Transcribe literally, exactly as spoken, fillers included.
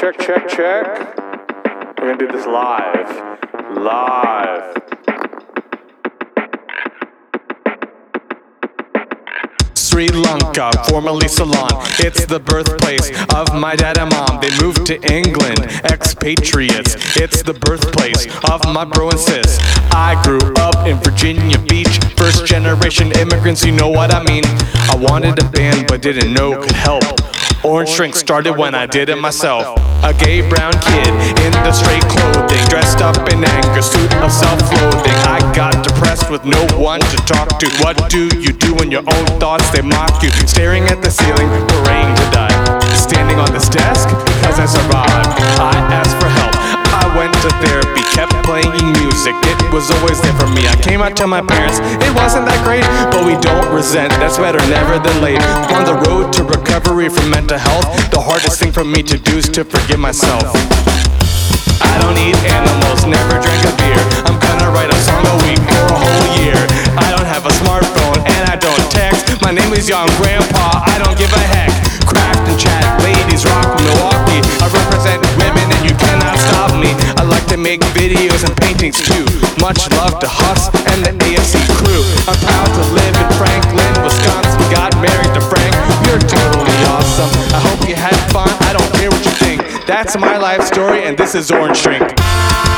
check, check, check. We're gonna do this live. Live. Sri Lanka, formerly Ceylon. It's the birthplace of my dad and mom. They moved to England, expatriates. It's the birthplace of my bro and sis. I grew up in Virginia Beach, first generation immigrants, you know what I mean. I wanted a band but didn't know it could help. Orange Drink started when I did it myself. A gay brown kid in the straight clothing, dressed up in anger, suit of self-loathing. I got depressed with no one to talk to. What do you do when your own thoughts, they mock you? Staring at the ceiling, praying to die. Standing on this desk, because I survived. I asked for help, I went to therapy, kept playing music. It was always there for me. I came out to my parents, it wasn't that great, but we don't resent, that's better never than late. On the road to recovery from mental health, the hardest thing for me to do is to forgive myself. I don't eat animals, never drank a beer. I'm gonna write a song a week for a whole year. I don't have a smartphone and I don't text. My name is Young Grandpa, I don't give a heck. Craft and chat, ladies rock Milwaukee. I represent women and you cannot stop me. I like to make videos and paintings too. Much love to Huss and the A F C crew. I'm proud to live in Franklin, Wisconsin. Got married to Frank, you're totally awesome. I hope you had fun, I don't care what you think. That's my life story and this is Orange Drink.